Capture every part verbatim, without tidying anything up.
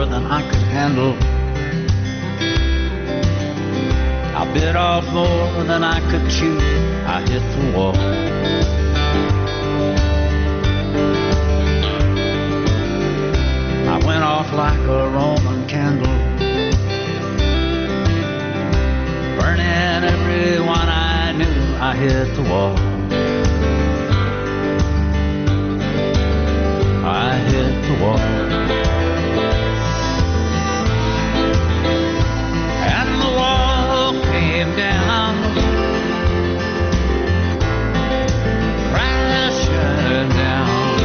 more than I could handle. I bit off more than I could chew. I hit the wall. I went off like a Roman candle, burning everyone I knew. I hit the wall. I hit the wall. And the wall came down, crashing down,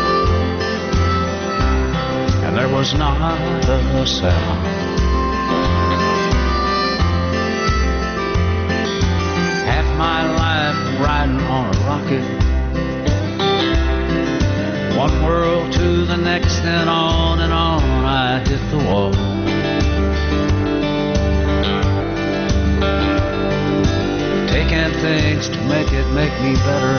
and there was not a sound. Half my life riding on a rocket, one world to the next, and on and on. I hit the wall. Taking things to make it make me better,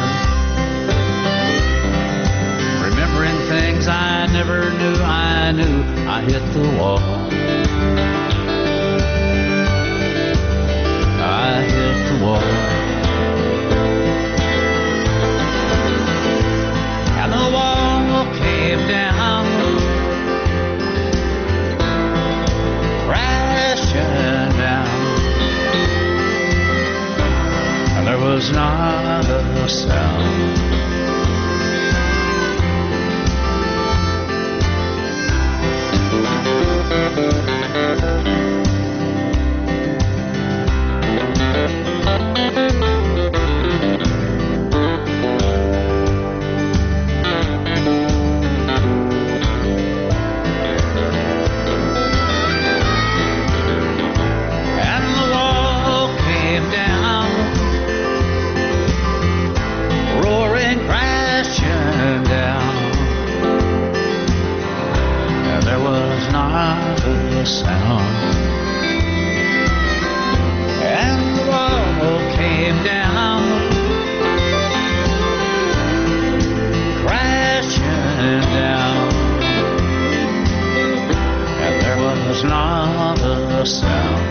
remembering things I never knew I knew. I hit the wall. I hit the wall. And the wall came down, crashing down, and there was not a sound. Sound. And the wall came down, crashing down, and there was not a sound.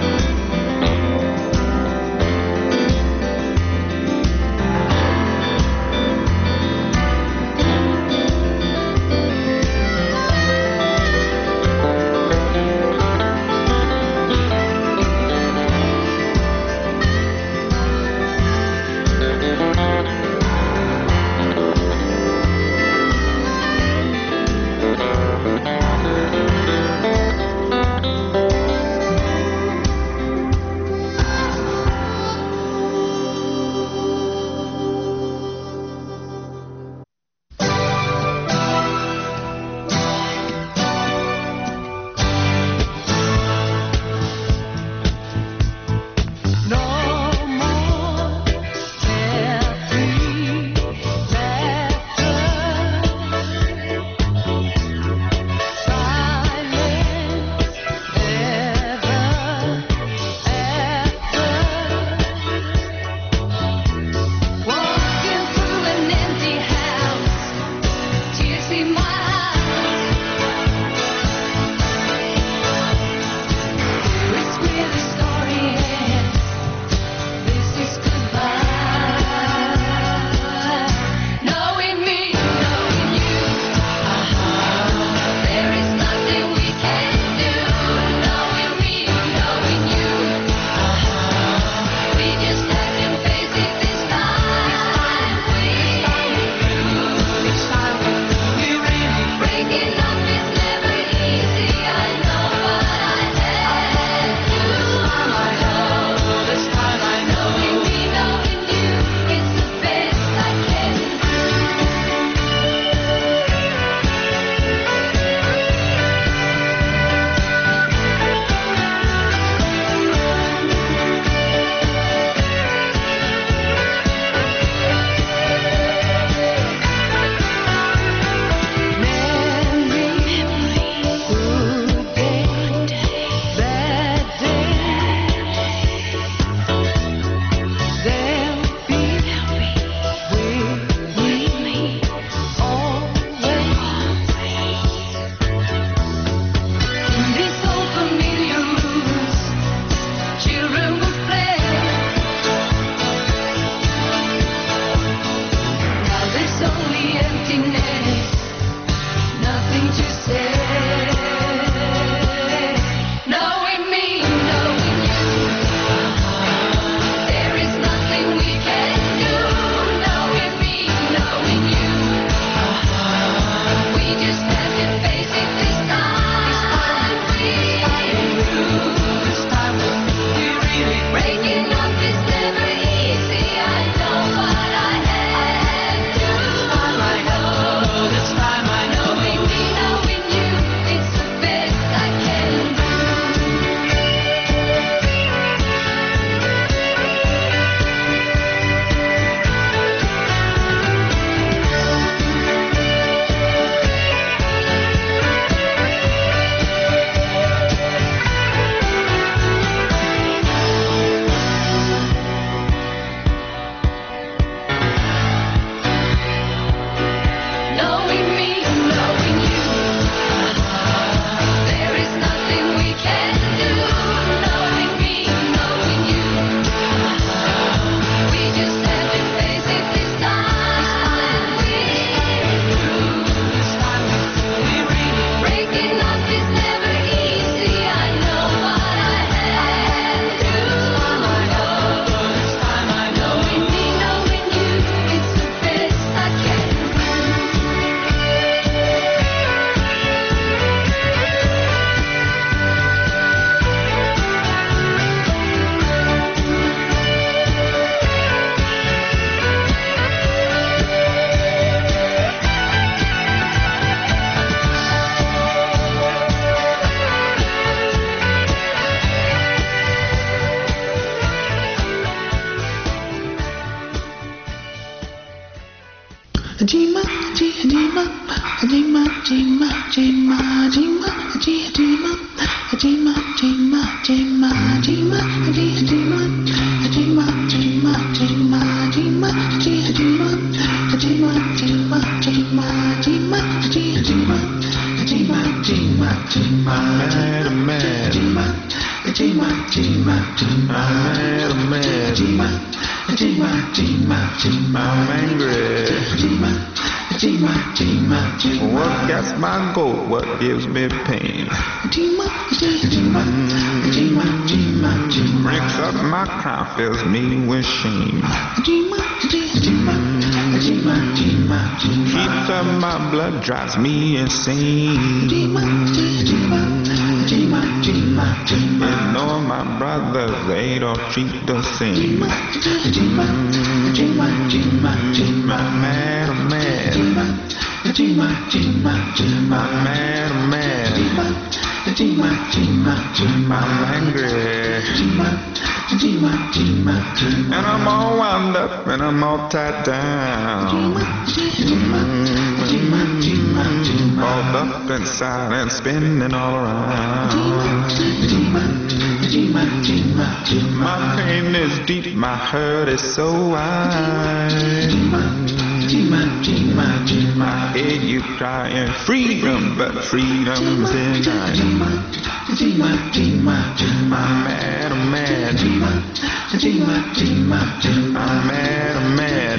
I'm angry. What gets my goat? What gives me pain? Breaks up my crown, fills me with shame. Keeps up my blood, drives me insane. Ignore my brothers, they don't treat the same. I'm mad, I'm mad. I'm mad, I'm mad. I'm angry. And I'm all wound up and I'm all tied down. Balled up inside and spinning all around. My pain is deep, my hurt is so wide. I hear you crying freedom, but freedom's denied. I'm mad, I'm mad. I'm mad, I'm mad.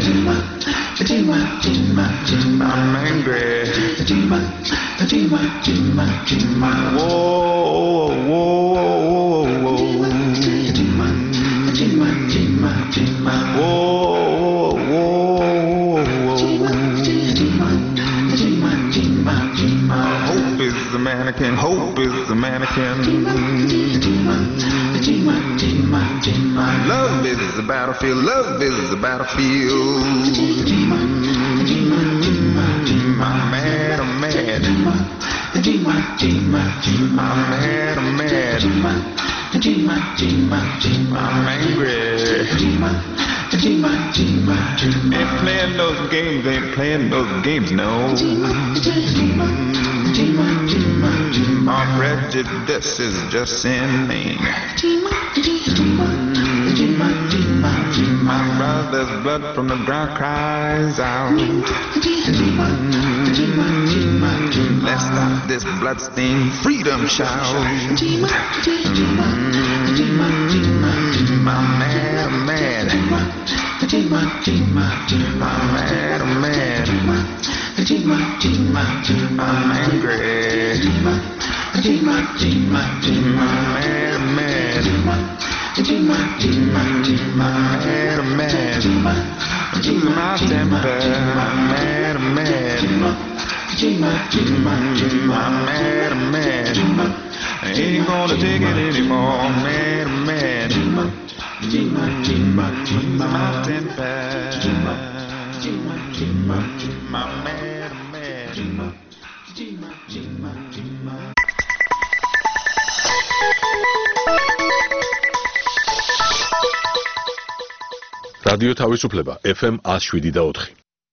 I'm angry. Whoa, whoa, whoa, whoa. Whoa, whoa, whoa. Hope is the mannequin, hope is the mannequin. Love is the battlefield, love is the battlefield. I'm mad, I'm mad. I'm mad, I'm mad. I'm angry. Ain't playing those games, ain't playing those games, no. My prejudice is just inane. My brother's blood from the ground cries out. Let's stop this bloodstained freedom shout. I'm mad, I'm mad. I'm mad, I'm mad. I'm angry. I'm mad, I'm mad. I'm mad, I'm mad. I'm losing my temper. I'm mad, I'm mad. I'm mad, I'm mad. I ain't gonna take it anymore. I'm mad, I'm mad. I'm losing my temper. I'm mad, I'm mad. რადიო თავისუფლება ეფ ემ one oh seven და four.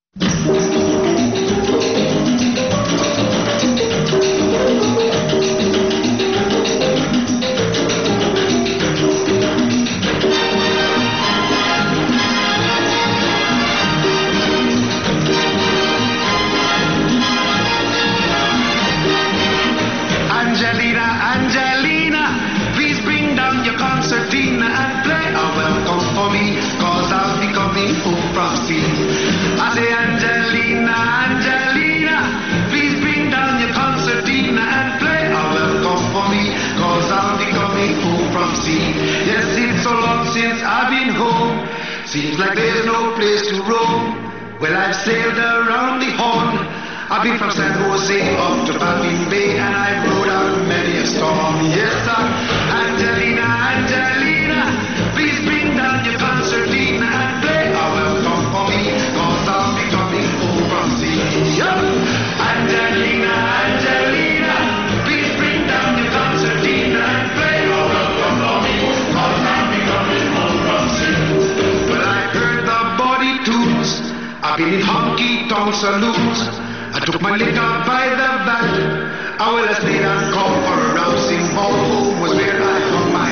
Angelina, Angelina, please bring down your concertina and play a welcome for me, cause I'll be coming home from sea. I say, Angelina, Angelina, please bring down your concertina and play a welcome for me, cause I'll be coming home from sea. Yes, it's so long since I've been home, seems like there's no place to roam. Well, I've sailed around the Horn, I've been from San Jose up to Baffin Bay, and I've rode out many a storm. Yes, sir. Angelina, Angelina, please bring down your concertina and play a welcome for me, cause I'll be coming home from sea. Yep. Angelina, Angelina, please bring down your concertina and play a welcome for me, cause I'll be coming home from sea. Well, I've heard the body tunes, I've been in honky-tonk saloons, I took my liquor by the vat. I will have stayed and called for a rousing ball. Home was where I hung my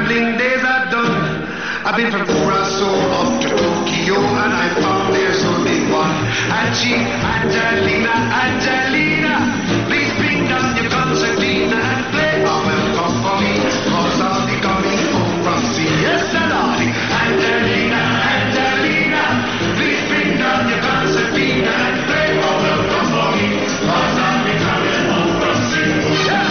gambling days are done. I've been from Curacao up to Tokyo, and I found there's only one. And she, Angelina, Angelina, please bring down your concertina and play a welcome for me, cause I'll be coming home from sea. Yes, Lordy. Angelina, Angelina, please bring down your concertina and play a welcome for me, cause I'll be coming home from sea. Yes,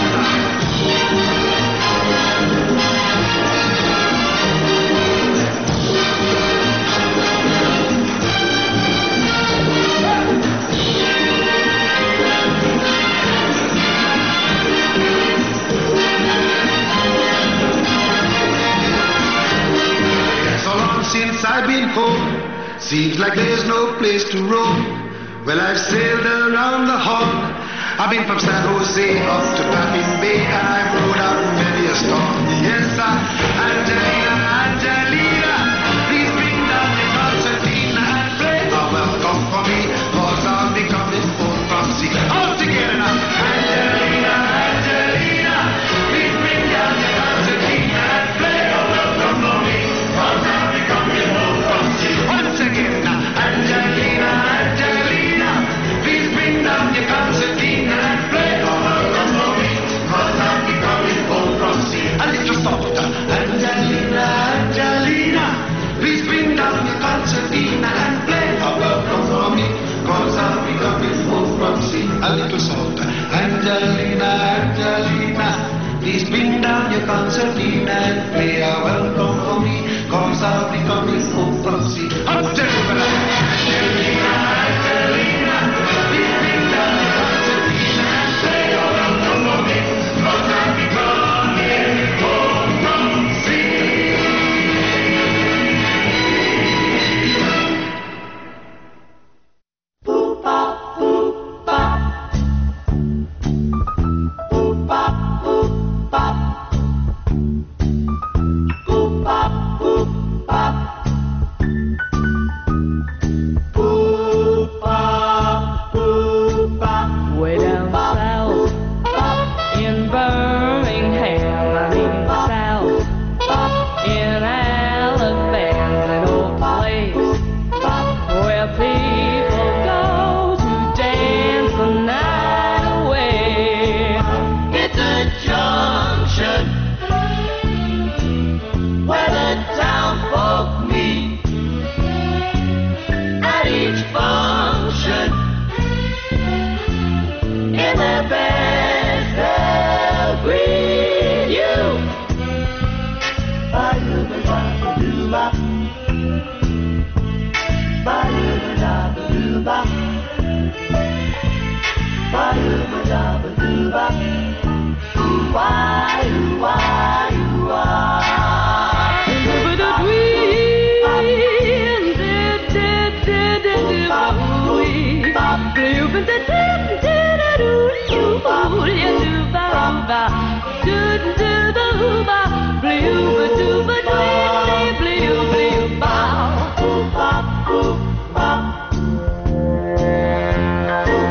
since I've been home, seems like there's no place to roam. Well, I've sailed around the horn. I've been from San Jose up to Baffin Bay, and I've rode out many a storm. Yes, sir. Angelina, Angelina, please bring down your concertina and play a welcome for me, cause I'll be coming home from sea. All together now. Angelina, Angelina, please bring down your concertina and play a welcome for me, cause I'll be coming home from sea. Once again now. Angelina, Angelina, please bring down your concertina and play a welcome for me, cause I'll be coming home from sea. A little softer. Angelina, Angelina, please bring down your concertina and play a welcome for me, cause I'll be coming home from sea. A little softer. Angelina, Angelina, please bring down your concertina and play a welcome for me, cause I'll be coming home from sea. Up to Angelina, Angelina, please bring down your concertina and play a welcome for me, cause I'll be coming home from sea. Boop, bop, boop, bop. Boop, bop, boop, bop. Boop, bop, boop, bop. Boop, bop, boop, bop. Way down south in Birmingham, I mean south in Alabama, an old place where people go to dance the night away. It's a junction where the town folk meet at each function. In their best they'll greet you. Ba-doo-ba-da-ba-doo-ba. Ba-doo-ba-da-ba-doo-ba. Ba-doo-ba-da-ba-doo-ba. Ooh-wah, ooh-wah, ooh-wah.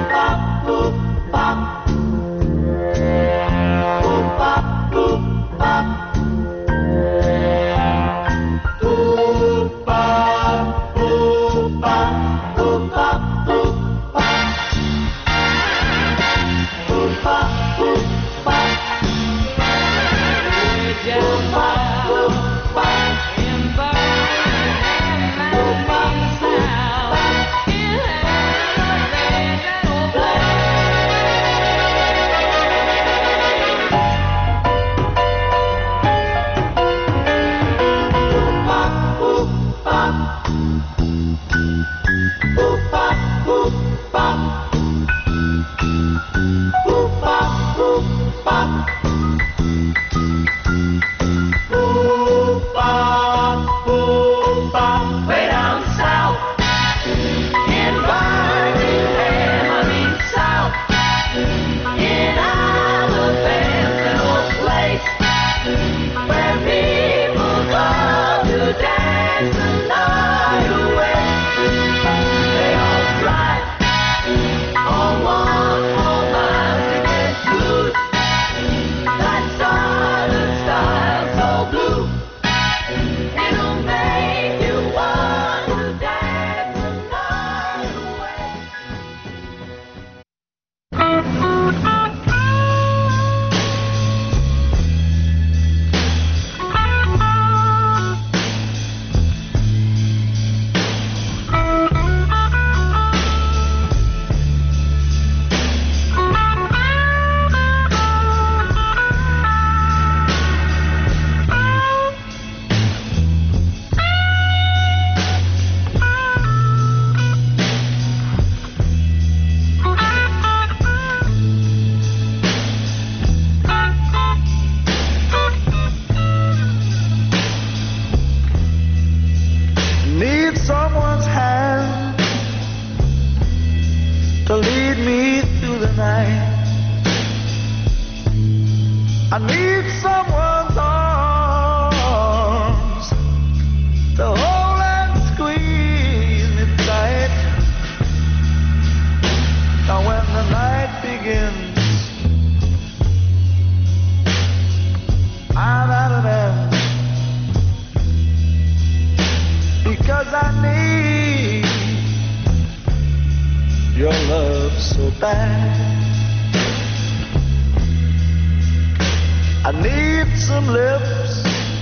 Boop, bop, boop, bop. lead me through the night. I need someone's arms to hold and squeeze me tight. Now when the night begins, I'm at an end, because I need your love so bad. I need some lips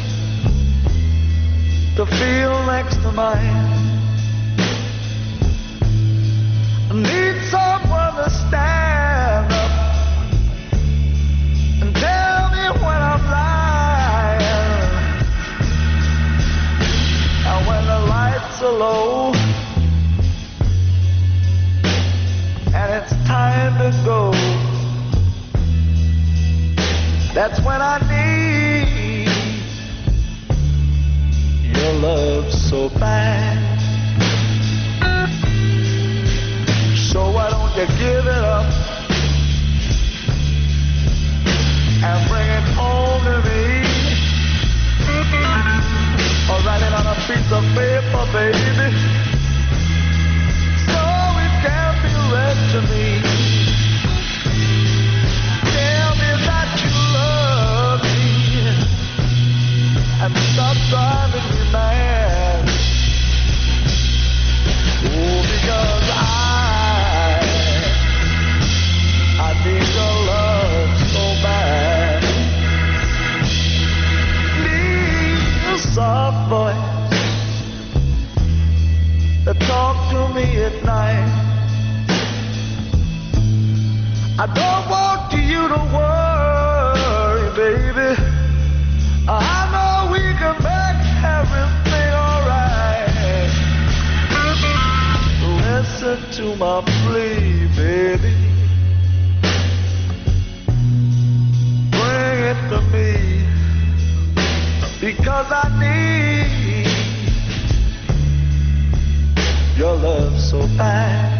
to feel next to mine. I need someone to stand up and tell me when I'm lying. And when the lights are low and it's time to go, that's when I need your love so bad. So why don't you give it up and bring it home to me? Or write it on a piece of paper, baby, so it can be read to me. Tell me that you love me and stop driving me mad. Oh, because I, I need your love so bad. Need a soft voice to talk to me at night. I don't want you to worry, baby. I know we can make everything alright. Listen to my plea, baby. Bring it to me, because I need your love so bad.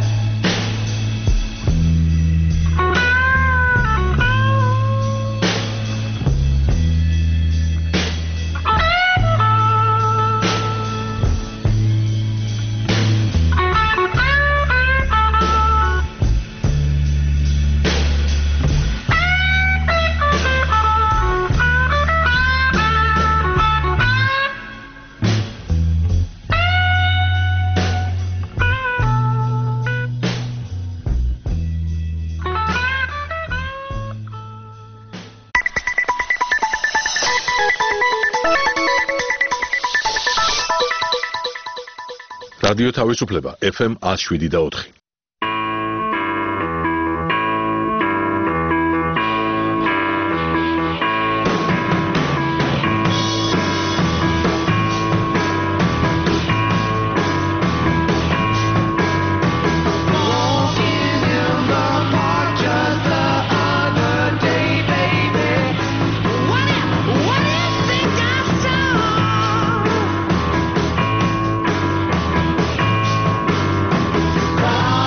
რადიო თავისუფლება ეფ ემ one oh seven და four. What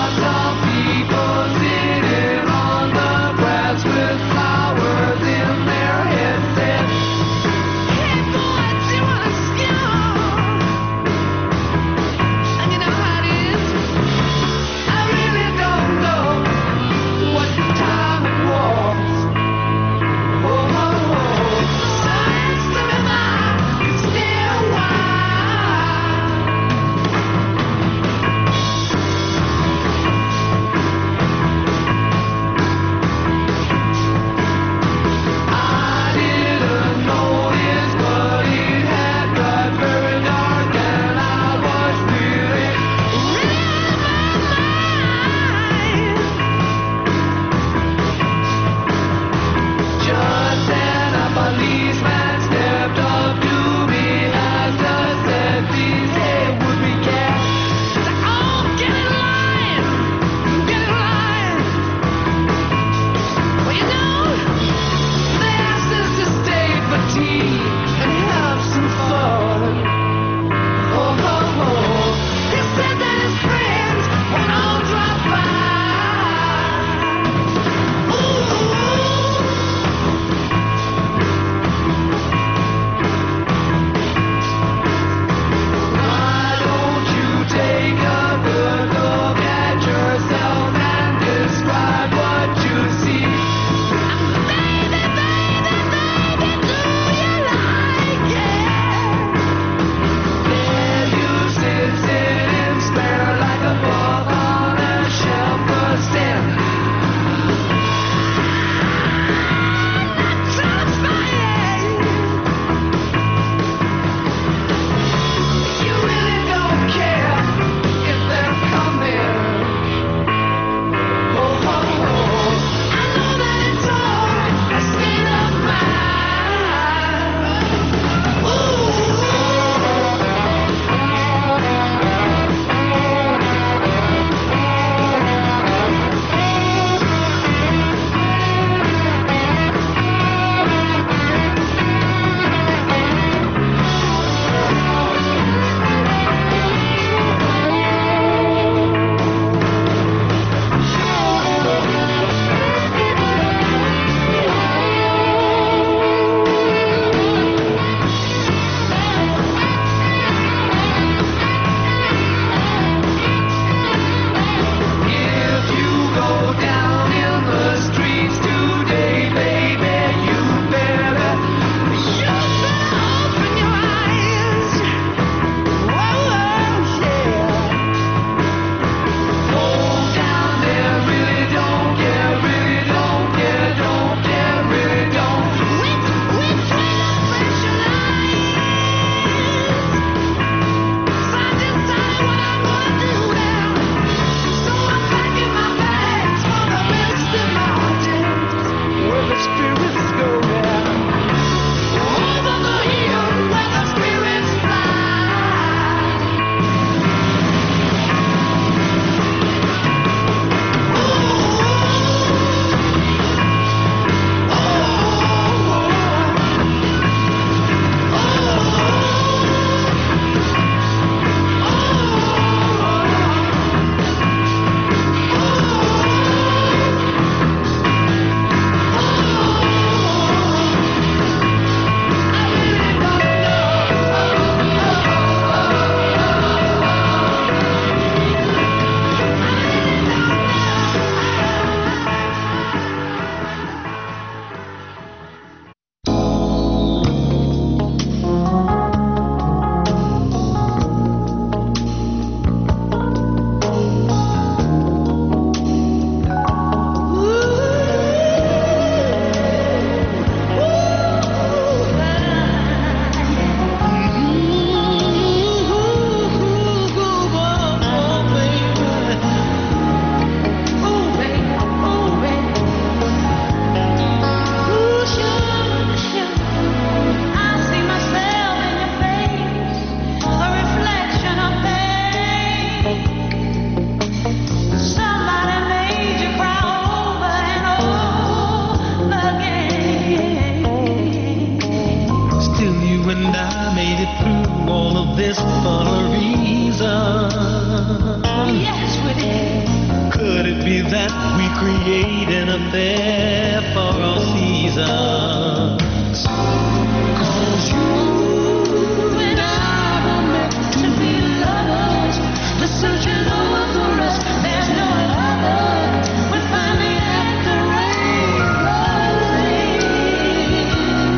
this for a reason. Yes, we did. Could it be that we create an affair for all seasons? Cause you and I were meant to be lovers. The search is over for us. There's no other. We're finally at the rainbow's end.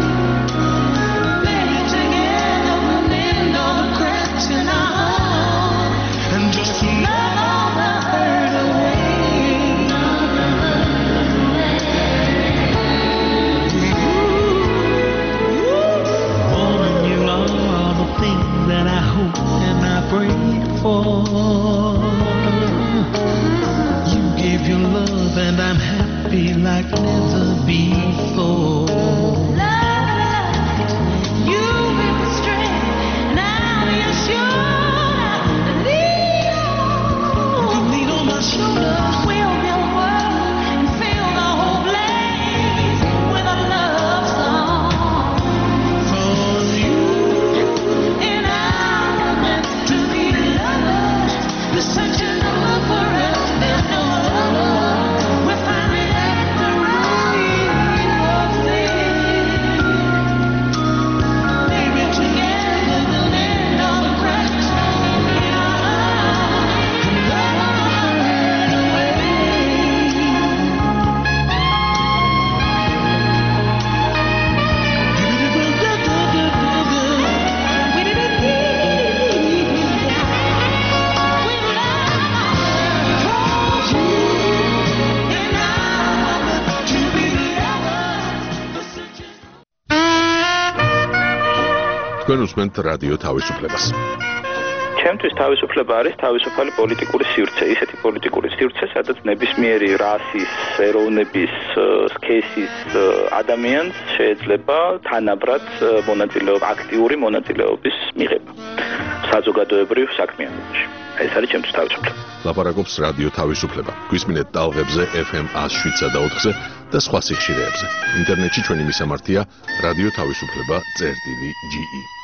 Maybe together we'll mend all the cracks in our heart and just love all the hurt away. Woman, you are all the things that I hope and I pray for. You gave your love and I'm happy like never before. Love, you give me strength. Now you're sure to lean on. You can lean on my shoulder. We'll build a world and fill the whole place with a love song. For you And I were meant to be lovers. The search is over for us. There's no other. We're finally at the rainbow's end. Maybe together we'll mend all the cracks in our heart and love all the hurt away. თქვენ უსმენთ რადიო თავისუფლებას. ჩემთვის თავისუფლება არის თავისუფალი პოლიტიკური სივრცე, ისეთი პოლიტიკური სივრცე, სადაც ნებისმიერი რასის, ეროვნების, სქესის ადამიანს შეიძლება თანაბრად მონაწილეობა, აქტიური მონაწილეობის მიღება საზოგადოებრივ საქმიანობაში. ეს არის ჩემთვის თავისუფლება. ლაპარაკობს რადიო თავისუფლება. გვისმინეთ ტალღებზე ეფ ემ one oh seven და ოთხზე და სხვა სიხშირეებზე. ინტერნეტში ჩვენი მისამართია რადიო თავისუფლება წერტილი ჯი ი.